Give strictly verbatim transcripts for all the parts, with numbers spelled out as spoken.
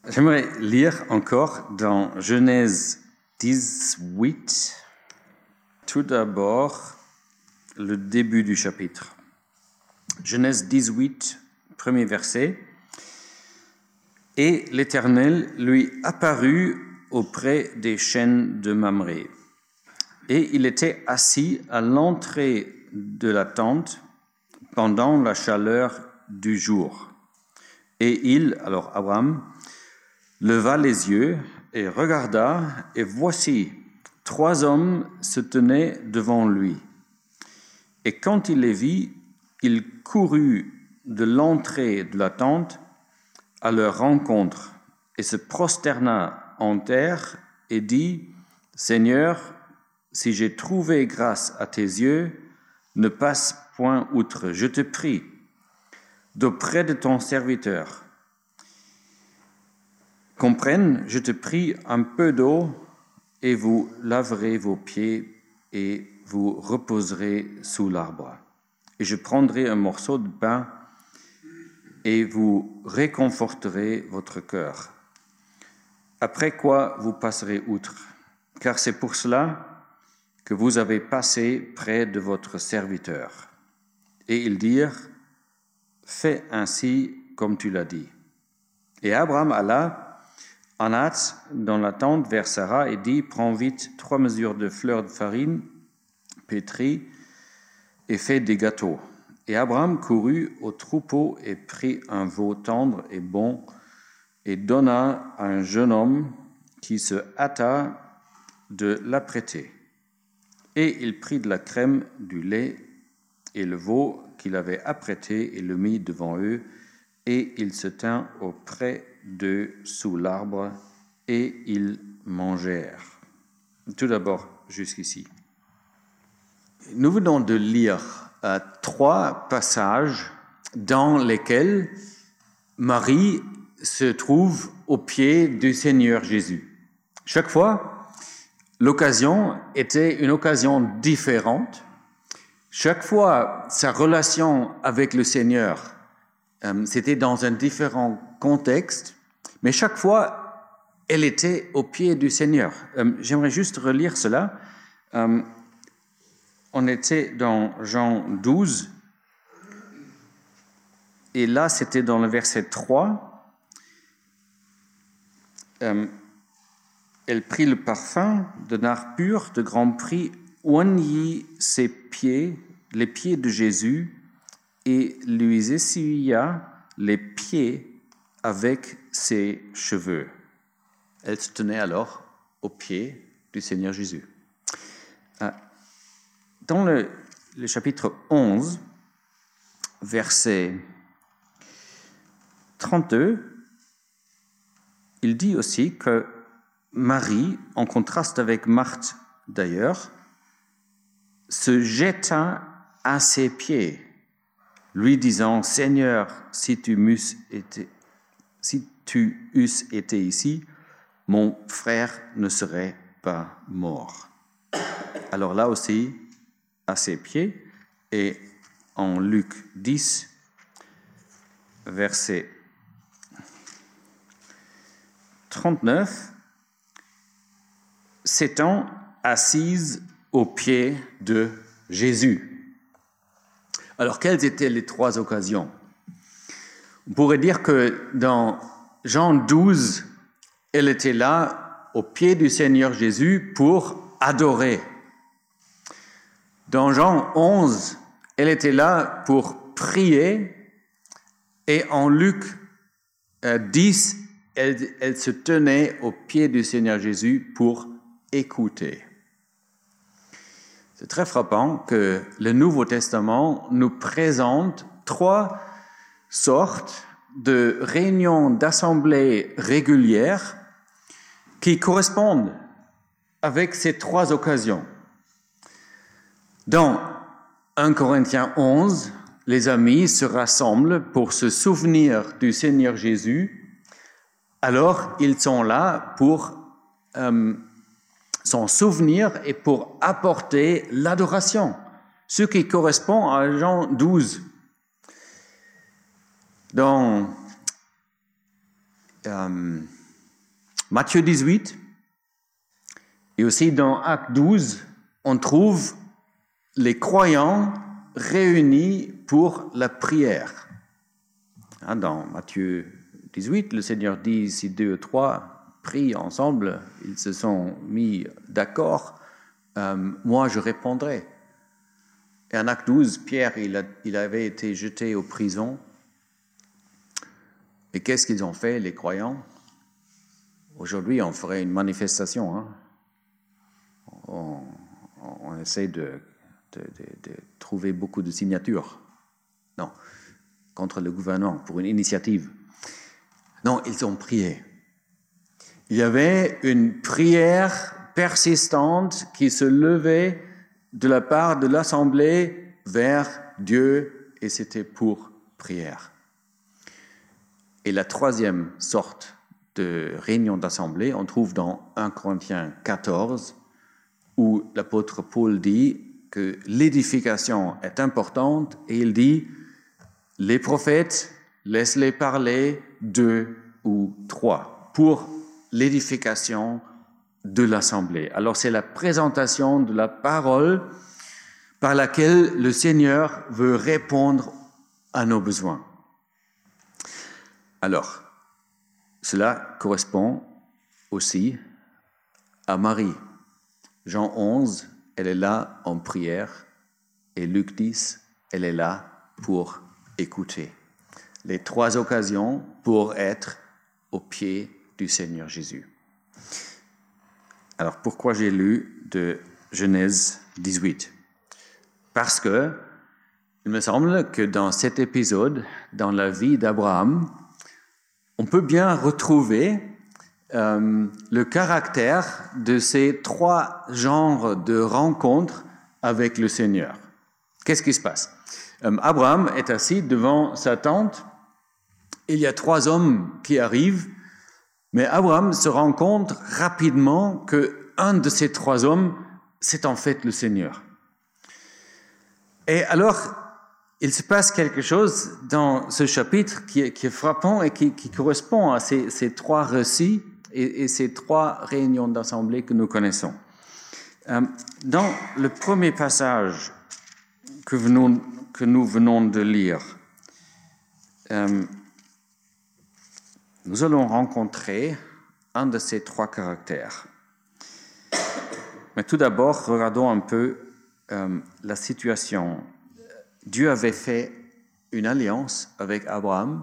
J'aimerais lire encore dans Genèse dix-huit, tout d'abord le début du chapitre. Genèse dix-huit, premier verset. « Et l'Éternel lui apparut auprès des chênes de Mamré. Et il était assis à l'entrée de la tente pendant la chaleur du jour. Et il, alors Abraham, leva les yeux et regarda, et voici, trois hommes se tenaient devant lui. Et quand il les vit, il courut de l'entrée de la tente à leur rencontre et se prosterna en terre et dit, « Seigneur, si j'ai trouvé grâce à tes yeux, ne passe point outre, je te prie, d'auprès de ton serviteur. Comprenne, je te prie, un peu d'eau, et vous laverez vos pieds et vous reposerez sous l'arbre. Et je prendrai un morceau de pain et vous réconforterez votre cœur. Après quoi vous passerez outre, car c'est pour cela que vous avez passé près de votre serviteur. » Et ils dirent, « Fais ainsi comme tu l'as dit. » Et Abraham alla en hâte dans la tente vers Sarah et dit, « Prends vite trois mesures de fleurs de farine pétrie et fais des gâteaux. » Et Abraham courut au troupeau et prit un veau tendre et bon et donna à un jeune homme qui se hâta de l'apprêter. Et il prit de la crème, du lait et le veau qu'il avait apprêté et le mit devant eux, et il se tint auprès d'eux sous l'arbre, et ils mangèrent. Tout d'abord, jusqu'ici. Nous venons de lire euh, trois passages dans lesquels Marie se trouve au pied du Seigneur Jésus. Chaque fois, l'occasion était une occasion différente. Chaque fois, sa relation avec le Seigneur, euh, c'était dans un différent contexte, mais chaque fois, elle était au pied du Seigneur. Euh, j'aimerais juste relire cela. Euh, on était dans Jean douze, et là, c'était dans le verset trois. Euh, elle prit le parfum de nard pur de grand prix, oignit ses pieds, les pieds de Jésus, et lui essuya les pieds avec ses cheveux. Elle se tenait alors aux pieds du Seigneur Jésus. Dans le, le chapitre onze, verset trente-deux, il dit aussi que Marie, en contraste avec Marthe d'ailleurs, se jeta à ses pieds, lui disant, « Seigneur, si tu m'eusses été, si tu eusses été ici, mon frère ne serait pas mort. » Alors là aussi, à ses pieds, et en Luc dix, verset trente-neuf, s'étant assise aux pieds de Jésus. Alors, quelles étaient les trois occasions? On pourrait dire que dans Jean douze, elle était là aux pieds du Seigneur Jésus pour adorer. Dans Jean onze, elle était là pour prier, et en Luc dix, elle, elle se tenait aux pieds du Seigneur Jésus pour écouter. C'est très frappant que le Nouveau Testament nous présente trois sortes de réunions d'assemblées régulières qui correspondent avec ces trois occasions. Dans un Corinthiens onze, les amis se rassemblent pour se souvenir du Seigneur Jésus. Alors, ils sont là pour euh, s'en souvenir et pour apporter l'adoration, ce qui correspond à Jean douze. Dans euh, Matthieu dix-huit, et aussi dans Acte douze, on trouve les croyants réunis pour la prière. Dans Matthieu dix-huit, le Seigneur dit, si deux ou trois prient ensemble, ils se sont mis d'accord, euh, moi je répondrai. Et en Acte douze, Pierre, il, a, il avait été jeté aux prisons. Et qu'est-ce qu'ils ont fait, les croyants? Aujourd'hui, on ferait une manifestation. Hein? On, on essaie de, de, de, de trouver beaucoup de signatures. Non, contre le gouvernement, pour une initiative. Non, ils ont prié. Il y avait une prière persistante qui se levait de la part de l'Assemblée vers Dieu, et c'était pour prière. Et la troisième sorte de réunion d'assemblée, on trouve dans premier Corinthiens quatorze, où l'apôtre Paul dit que l'édification est importante, et il dit, les prophètes, laisse-les parler deux ou trois, pour l'édification de l'assemblée. Alors c'est la présentation de la parole par laquelle le Seigneur veut répondre à nos besoins. Alors, cela correspond aussi à Marie. Jean onze, elle est là en prière, et Luc dix, elle est là pour écouter. Les trois occasions pour être au pied du Seigneur Jésus. Alors, pourquoi j'ai lu de Genèse dix-huit? Parce que il me semble que dans cet épisode, dans la vie d'Abraham, on peut bien retrouver euh, le caractère de ces trois genres de rencontres avec le Seigneur. Qu'est-ce qui se passe? euh, Abraham est assis devant sa tente. Il y a trois hommes qui arrivent, mais Abraham se rend compte rapidement qu'un de ces trois hommes, c'est en fait le Seigneur. Et alors, il se passe quelque chose dans ce chapitre qui est, qui est frappant et qui, qui correspond à ces, ces trois récits et, et ces trois réunions d'assemblée que nous connaissons. Euh, dans le premier passage que, venons, que nous venons de lire, euh, nous allons rencontrer un de ces trois caractères. Mais tout d'abord, regardons un peu euh, la situation. Dieu avait fait une alliance avec Abraham.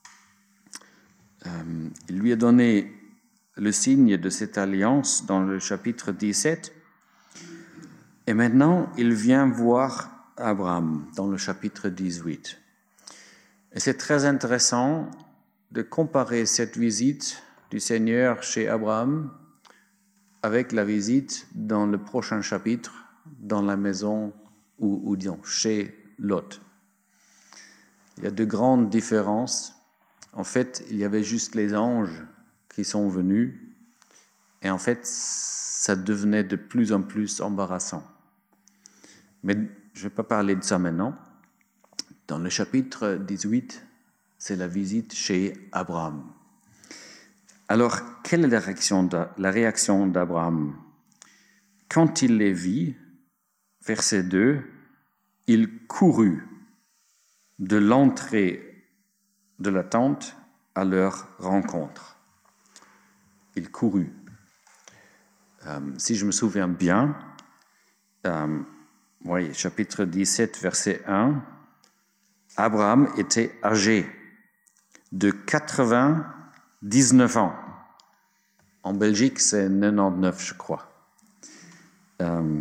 Euh, il lui a donné le signe de cette alliance dans le chapitre dix-sept. Et maintenant, il vient voir Abraham dans le chapitre dix-huit. Et c'est très intéressant de comparer cette visite du Seigneur chez Abraham avec la visite dans le prochain chapitre, dans la maison ou, ou disons, chez Lot. Il y a de grandes différences. En fait, il y avait juste les anges qui sont venus, et en fait, ça devenait de plus en plus embarrassant. Mais je ne vais pas parler de ça maintenant. Dans le chapitre dix-huit, c'est la visite chez Abraham. Alors, quelle est la réaction, de, la réaction d'Abraham? Quand il les vit, verset deux, il courut de l'entrée de la tente à leur rencontre. Il courut. Euh, si je me souviens bien, euh, oui, chapitre dix-sept, verset un, Abraham était âgé de quatre-vingt-dix-neuf ans. En Belgique, c'est quatre-vingt-dix-neuf, je crois. Euh,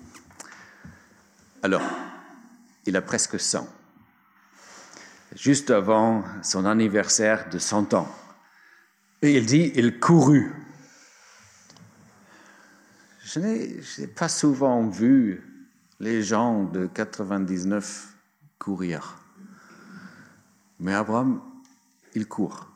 alors, il a presque cent. Juste avant son anniversaire de cent ans. Et il dit, il courut. Je n'ai, je n'ai pas souvent vu les gens de quatre-vingt-dix-neuf courir. Mais Abraham, il court.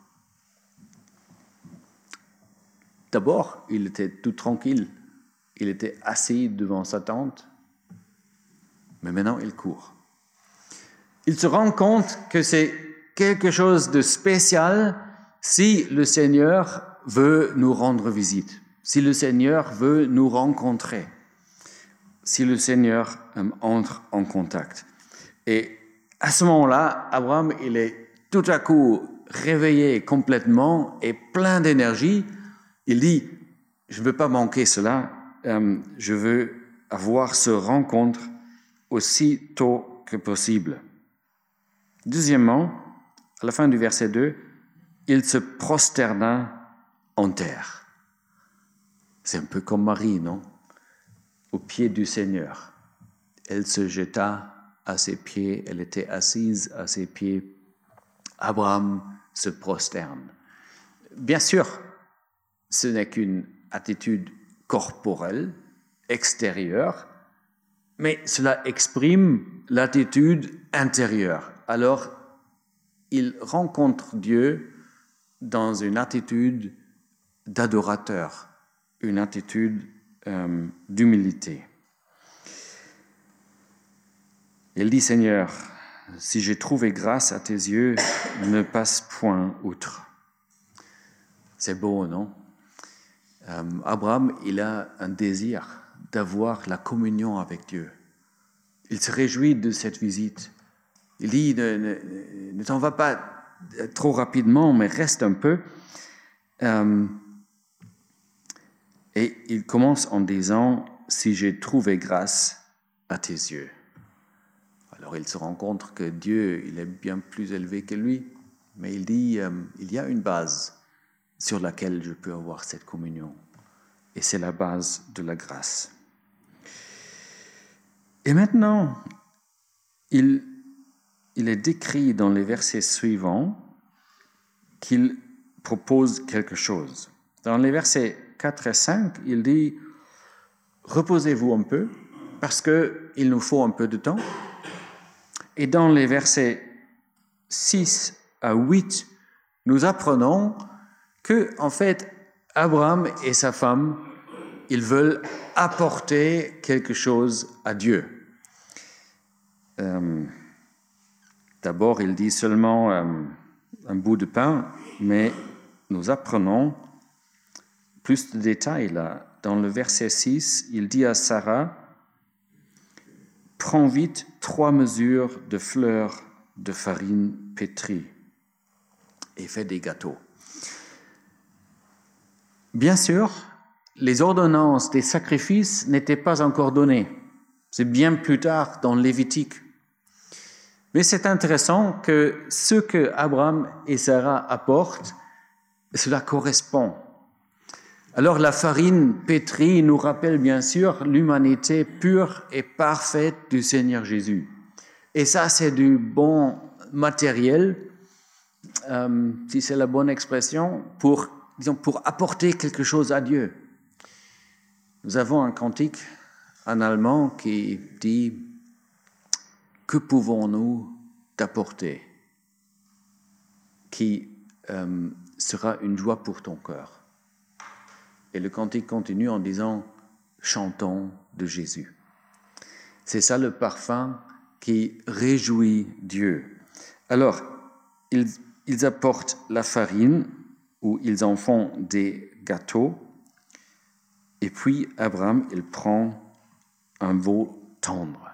D'abord, il était tout tranquille. Il était assis devant sa tente. Mais maintenant, il court. Il se rend compte que c'est quelque chose de spécial si le Seigneur veut nous rendre visite, si le Seigneur veut nous rencontrer, si le Seigneur euh, entre en contact. Et à ce moment-là, Abraham, il est tout à coup réveillé complètement et plein d'énergie. Il dit, je ne veux pas manquer cela, euh, je veux avoir ce rencontre aussi tôt que possible. Deuxièmement, à la fin du verset deux, il se prosterna en terre. C'est un peu comme Marie, non? Au pied du Seigneur. Elle se jeta à ses pieds, elle était assise à ses pieds. Abraham se prosterne. Bien sûr, ce n'est qu'une attitude corporelle, extérieure, mais cela exprime l'attitude intérieure. Alors, il rencontre Dieu dans une attitude d'adorateur, une attitude euh, d'humilité. Il dit, Seigneur, si j'ai trouvé grâce à tes yeux, ne passe point outre. C'est beau, non? Euh, Abraham, il a un désir d'avoir la communion avec Dieu. Il se réjouit de cette visite. Il dit, ne, ne, ne t'en va pas trop rapidement, mais reste un peu. Euh, et il commence en disant, si j'ai trouvé grâce à tes yeux. Alors il se rend compte que Dieu, il est bien plus élevé que lui, mais il dit, euh, il y a une base sur laquelle je peux avoir cette communion. Et c'est la base de la grâce. Et maintenant, il, il est décrit dans les versets suivants qu'il propose quelque chose. Dans les versets quatre et cinq, il dit « Reposez-vous un peu, parce qu'il nous faut un peu de temps. » Et dans les versets six à huit, nous apprenons que, en fait, Abraham et sa femme, ils veulent apporter quelque chose à Dieu. Euh, d'abord, il dit seulement euh, un bout de pain, mais nous apprenons plus de détails là. Dans le verset six, il dit à Sarah, « Prends vite trois mesures de fleurs de farine pétrie et fais des gâteaux. » Bien sûr, les ordonnances des sacrifices n'étaient pas encore données. C'est bien plus tard dans Lévitique. Mais c'est intéressant que ce que Abraham et Sarah apportent, cela correspond. Alors la farine pétrie nous rappelle bien sûr l'humanité pure et parfaite du Seigneur Jésus. Et ça, c'est du bon matériel, euh, si c'est la bonne expression, pour, disons, pour apporter quelque chose à Dieu. Nous avons un cantique en allemand qui dit « Que pouvons-nous t'apporter qui euh, sera une joie pour ton cœur ?» Et le cantique continue en disant « Chantons de Jésus ». C'est ça le parfum qui réjouit Dieu. Alors, ils, ils apportent la farine, ou ils en font des gâteaux, et puis Abraham, il prend un veau tendre.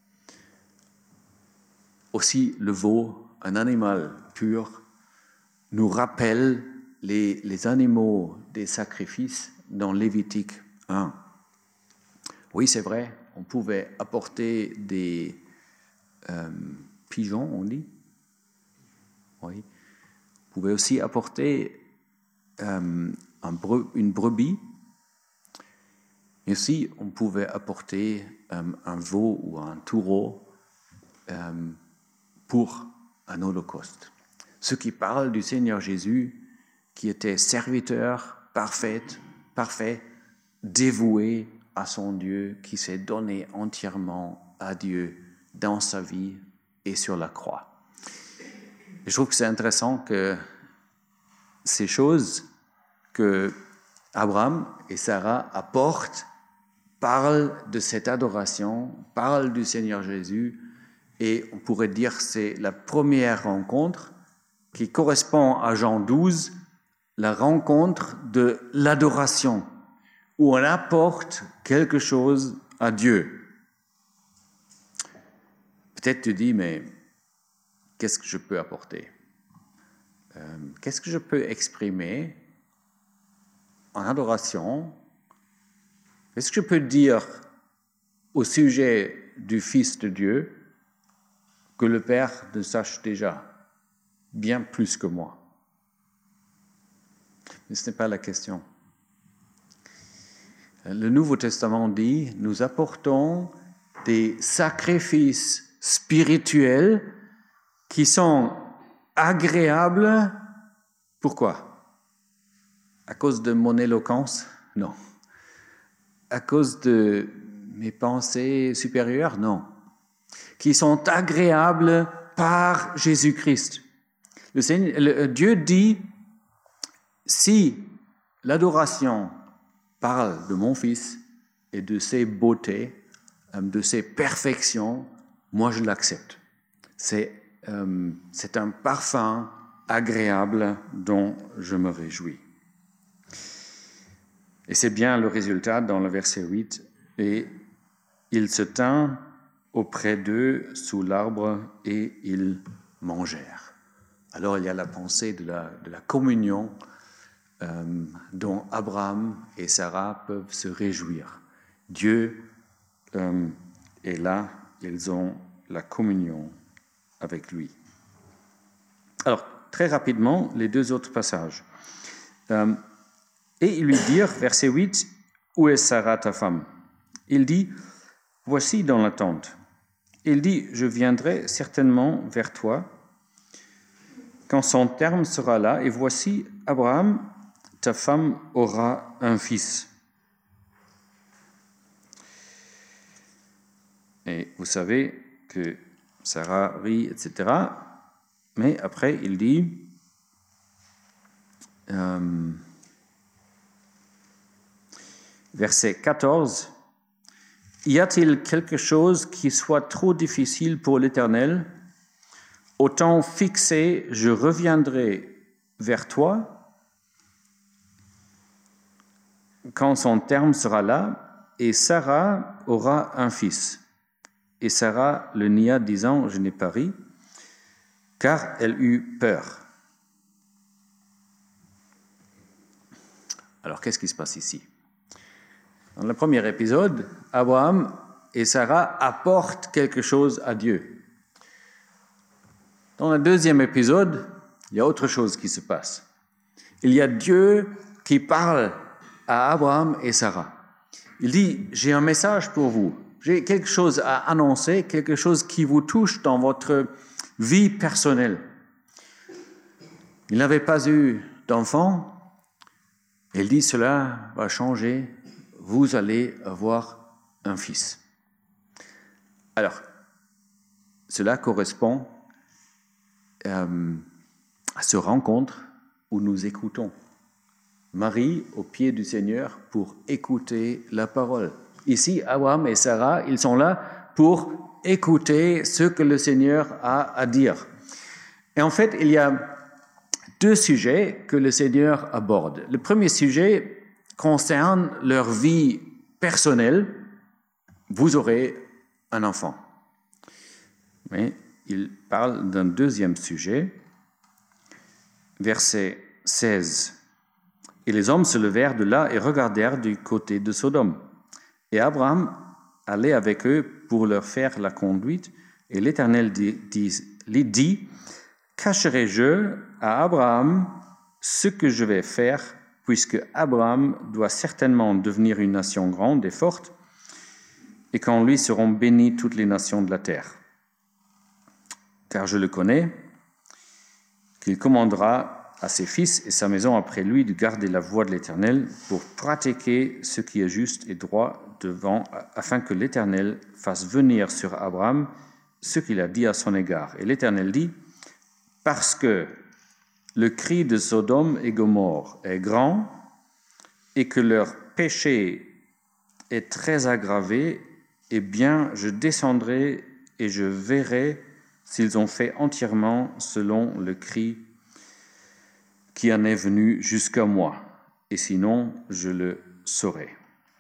Aussi, le veau, un animal pur, nous rappelle les, les animaux des sacrifices dans Lévitique un. Oui, c'est vrai, on pouvait apporter des euh, pigeons, on dit. Oui. On pouvait aussi apporter euh, un bre- une brebis. Et aussi, on pouvait apporter euh, un veau ou un taureau euh, pour un holocauste. Ce qui parle du Seigneur Jésus, qui était serviteur parfait, parfait, dévoué à son Dieu, qui s'est donné entièrement à Dieu dans sa vie et sur la croix. Et je trouve que c'est intéressant que ces choses que Abraham et Sarah apportent parlent de cette adoration, parlent du Seigneur Jésus, et on pourrait dire que c'est la première rencontre qui correspond à Jean douze, la rencontre de l'adoration, où on apporte quelque chose à Dieu. Peut-être tu dis, mais qu'est-ce que je peux apporter? euh, Qu'est-ce que je peux exprimer en adoration? Qu'est-ce que je peux dire au sujet du Fils de Dieu que le Père ne sache déjà bien plus que moi? Mais ce n'est pas la question. Le Nouveau Testament dit, nous apportons des sacrifices spirituels qui sont agréables. Pourquoi? À cause de mon éloquence? Non. À cause de mes pensées supérieures? Non. Qui sont agréables par Jésus-Christ. Le Seigneur, le, Dieu dit, si l'adoration parle de mon Fils et de ses beautés, de ses perfections, moi je l'accepte. C'est, euh, c'est un parfum agréable dont je me réjouis. Et c'est bien le résultat dans le verset huit. Et il se tint auprès d'eux sous l'arbre et ils mangèrent. Alors il y a la pensée de la, de la communion euh, dont Abraham et Sarah peuvent se réjouir. Dieu euh, est là, ils ont la communion avec lui. Alors, très rapidement, les deux autres passages. Euh, et ils lui dirent, verset huit, « Où est Sarah ta femme ?» Il dit, « Voici dans la tente. » Il dit, « Je viendrai certainement vers toi quand son terme sera là, et voici, Abraham, ta femme aura un fils. » Et vous savez que Sarah rit, et cetera. Mais après, il dit, euh, verset quatorze, « Y a-t-il quelque chose qui soit trop difficile pour l'Éternel? Au temps fixé, je reviendrai vers toi quand son terme sera là, et Sarah aura un fils. » Et Sarah le nia, disant, « Je n'ai pas ri, car elle eut peur. » Alors, qu'est-ce qui se passe ici? Dans le premier épisode, Abraham et Sarah apportent quelque chose à Dieu. Dans le deuxième épisode, il y a autre chose qui se passe. Il y a Dieu qui parle à Abraham et Sarah. Il dit, « J'ai un message pour vous. J'ai quelque chose à annoncer, quelque chose qui vous touche dans votre vie personnelle. » Il n'avait pas eu d'enfant. Il dit, « Cela va changer. Vous allez avoir un fils. » Alors, cela correspond euh, à ce rencontre où nous écoutons. Marie au pied du Seigneur pour écouter la parole. Ici, Abraham et Sarah, ils sont là pour écouter ce que le Seigneur a à dire. Et en fait, il y a deux sujets que le Seigneur aborde. Le premier sujet concerne leur vie personnelle. Vous aurez un enfant. Mais il parle d'un deuxième sujet, verset seize. « Et les hommes se levèrent de là et regardèrent du côté de Sodome. Et Abraham allait avec eux pour leur faire la conduite. Et l'Éternel dit, dit, dit « Cacherai-je à Abraham ce que je vais faire, puisque Abraham doit certainement devenir une nation grande et forte, et qu'en lui seront bénies toutes les nations de la terre. Car je le connais, qu'il commandera à ses fils et sa maison après lui de garder la voie de l'Éternel pour pratiquer ce qui est juste et droit devant, afin que l'Éternel fasse venir sur Abraham ce qu'il a dit à son égard. » Et l'Éternel dit, « Parce que le cri de Sodome et Gomorrhe est grand et que leur péché est très aggravé, eh bien je descendrai et je verrai s'ils ont fait entièrement selon le cri qui en est venu jusqu'à moi, et sinon je le saurais.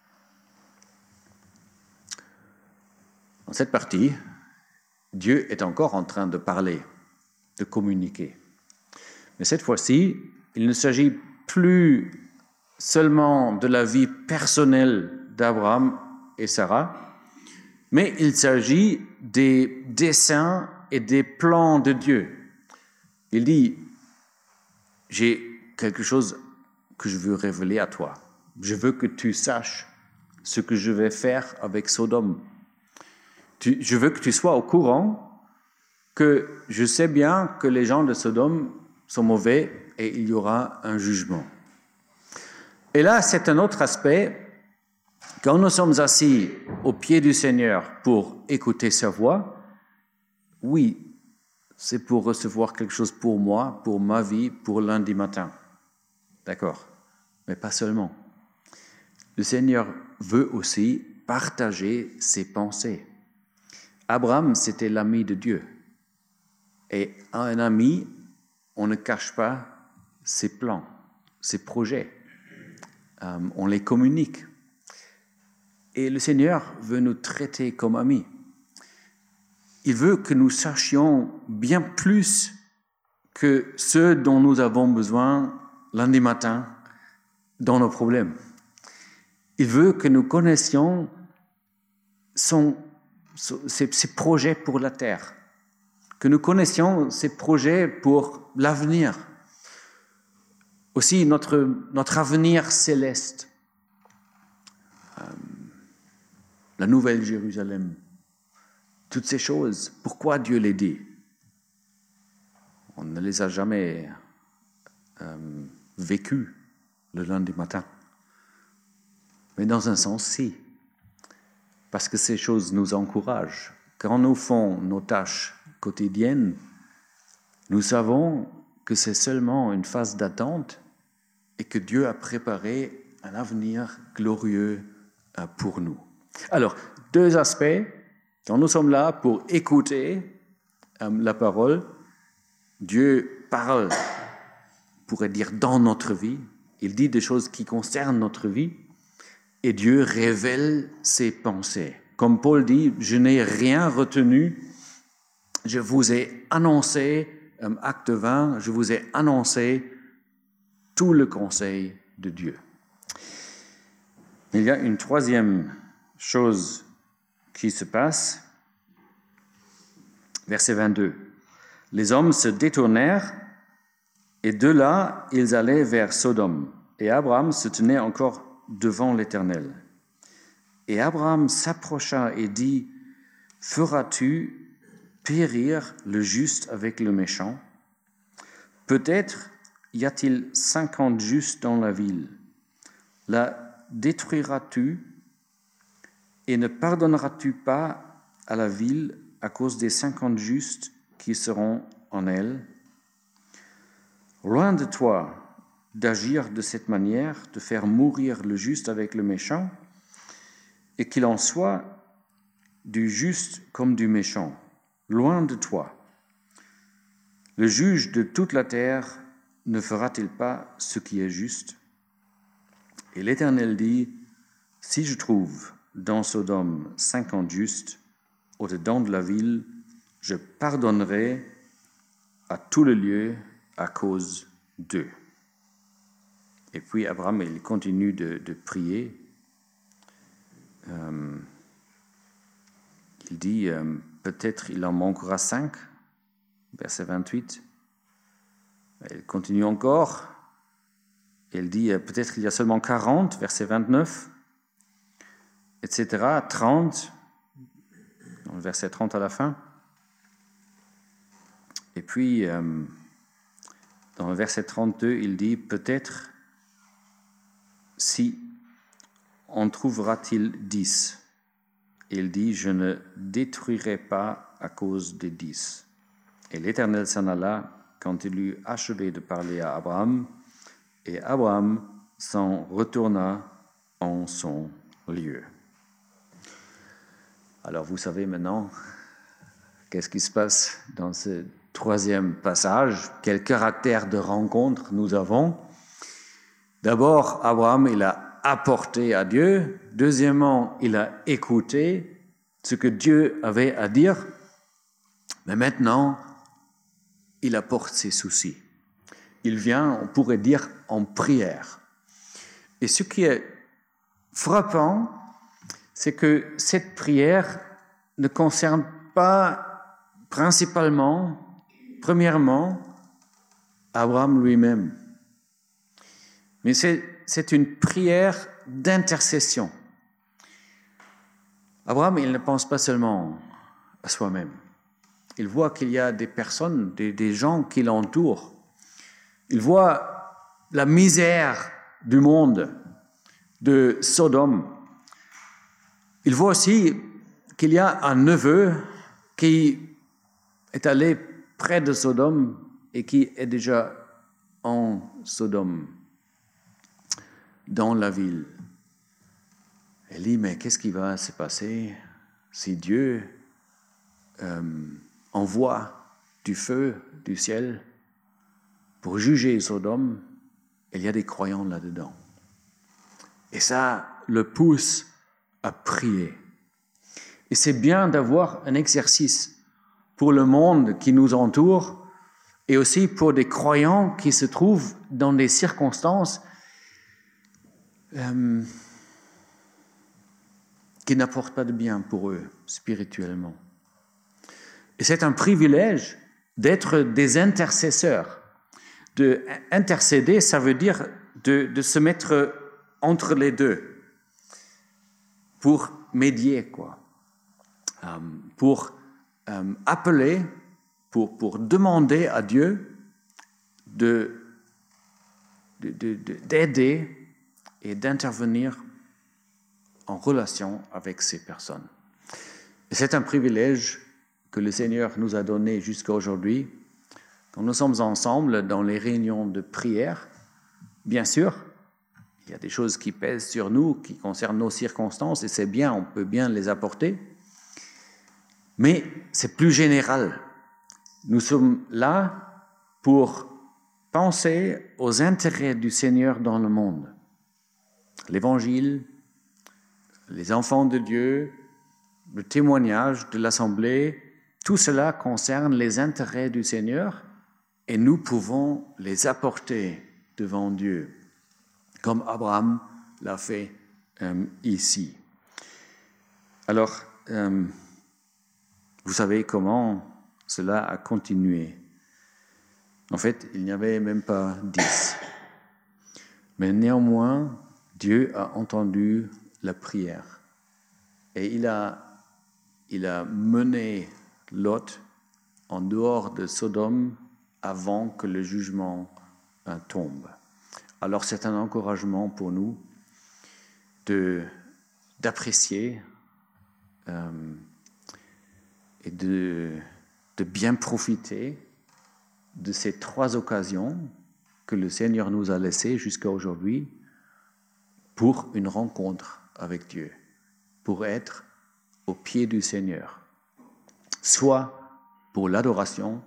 Dans cette partie, Dieu est encore en train de parler, de communiquer. Mais cette fois-ci, il ne s'agit plus seulement de la vie personnelle d'Abraham et Sarah, mais il s'agit des desseins et des plans de Dieu. Il dit, j'ai quelque chose que je veux révéler à toi. Je veux que tu saches ce que je vais faire avec Sodome. Tu, je veux que tu sois au courant que je sais bien que les gens de Sodome sont mauvais et il y aura un jugement. Et là, c'est un autre aspect. Quand nous sommes assis au pied du Seigneur pour écouter sa voix, oui, c'est pour recevoir quelque chose pour moi, pour ma vie, pour lundi matin. D'accord, mais pas seulement. Le Seigneur veut aussi partager ses pensées. Abraham, c'était l'ami de Dieu. Et à un ami, on ne cache pas ses plans, ses projets. Euh, on les communique. Et le Seigneur veut nous traiter comme amis. Il veut que nous sachions bien plus que ce dont nous avons besoin lundi matin dans nos problèmes. Il veut que nous connaissions son, ses, ses projets pour la terre, que nous connaissions ses projets pour l'avenir, aussi notre, notre avenir céleste, euh, la nouvelle Jérusalem, toutes ces choses. Pourquoi Dieu les dit? On ne les a jamais euh, vécues le lundi matin. Mais dans un sens, si. Parce que ces choses nous encouragent. Quand nous faisons nos tâches quotidiennes, nous savons que c'est seulement une phase d'attente et que Dieu a préparé un avenir glorieux pour nous. Alors, deux aspects. Quand nous sommes là pour écouter euh, la parole, Dieu parle, on pourrait dire, dans notre vie. Il dit des choses qui concernent notre vie. Et Dieu révèle ses pensées. Comme Paul dit, je n'ai rien retenu. Je vous ai annoncé, euh, acte vingt, je vous ai annoncé tout le conseil de Dieu. Il y a une troisième chose qui se passe. Verset vingt-deux. Les hommes se détournèrent et de là, ils allaient vers Sodome. Et Abraham se tenait encore devant l'Éternel. Et Abraham s'approcha et dit, « Feras-tu périr le juste avec le méchant? Peut-être y a-t-il cinquante justes dans la ville. La détruiras-tu et ne pardonneras-tu pas à la ville à cause des cinquante justes qui seront en elle? Loin de toi d'agir de cette manière, de faire mourir le juste avec le méchant, et qu'il en soit du juste comme du méchant, loin de toi. Le juge de toute la terre ne fera-t-il pas ce qui est juste? Et l'Éternel dit, si je trouve dans Sodome cinquante justes, au-dedans de la ville, je pardonnerai à tout le lieu à cause d'eux. Et puis Abraham, il continue de, de prier. Euh, il dit, euh, peut-être il en manquera cinq, verset vingt-huit. Il continue encore. Il dit, euh, peut-être il y a seulement quarante, verset vingt-neuf, et cetera, trente, verset trente à la fin. Et puis, euh, dans le verset trente-deux, il dit, peut-être si en trouvera-t-il dix. Il dit, je ne détruirai pas à cause des dix. Et l'Éternel s'en alla quand il eut achevé de parler à Abraham, et Abraham s'en retourna en son lieu. Alors vous savez maintenant qu'est-ce qui se passe dans ce troisième passage, quel caractère de rencontre nous avons. D'abord, Abraham, il a apporté à Dieu. Deuxièmement, il a écouté ce que Dieu avait à dire. Mais maintenant, il apporte ses soucis. Il vient, on pourrait dire, en prière. Et ce qui est frappant, c'est que cette prière ne concerne pas principalement, premièrement, Abraham lui-même. Mais c'est, c'est une prière d'intercession. Abraham, il ne pense pas seulement à soi-même. Il voit qu'il y a des personnes, des, des gens qui l'entourent. Il voit la misère du monde, de Sodome. Il voit aussi qu'il y a un neveu qui est allé près de Sodome et qui est déjà en Sodome, dans la ville. Il dit, mais qu'est-ce qui va se passer si Dieu euh, envoie du feu du ciel pour juger Sodome? Il y a des croyants là-dedans. Et ça le pousse à prier. Et c'est bien d'avoir un exercice pour le monde qui nous entoure et aussi pour des croyants qui se trouvent dans des circonstances euh, qui n'apportent pas de bien pour eux spirituellement. Et c'est un privilège d'être des intercesseurs. De intercéder, ça veut dire de, de se mettre entre les deux pour médier, quoi. Euh, pour euh, appeler, pour, pour demander à Dieu de, de, de, de, d'aider et d'intervenir en relation avec ces personnes. Et c'est un privilège que le Seigneur nous a donné jusqu'à aujourd'hui. Quand nous sommes ensemble dans les réunions de prière, bien sûr, il y a des choses qui pèsent sur nous, qui concernent nos circonstances, et c'est bien, on peut bien les apporter. Mais c'est plus général. Nous sommes là pour penser aux intérêts du Seigneur dans le monde. L'Évangile, les enfants de Dieu, le témoignage de l'Assemblée, tout cela concerne les intérêts du Seigneur et nous pouvons les apporter devant Dieu, comme Abraham l'a fait euh, ici. Alors, euh, vous savez comment cela a continué. En fait, il n'y avait même pas dix. Mais néanmoins, Dieu a entendu la prière. Et il a, il a mené Lot en dehors de Sodome avant que le jugement euh, tombe. Alors c'est un encouragement pour nous de, d'apprécier euh, et de, de bien profiter de ces trois occasions que le Seigneur nous a laissées jusqu'à aujourd'hui pour une rencontre avec Dieu, pour être au pied du Seigneur, soit pour l'adoration,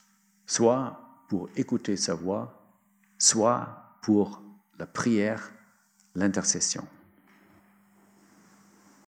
soit pour écouter sa voix, soit pour la prière, l'intercession.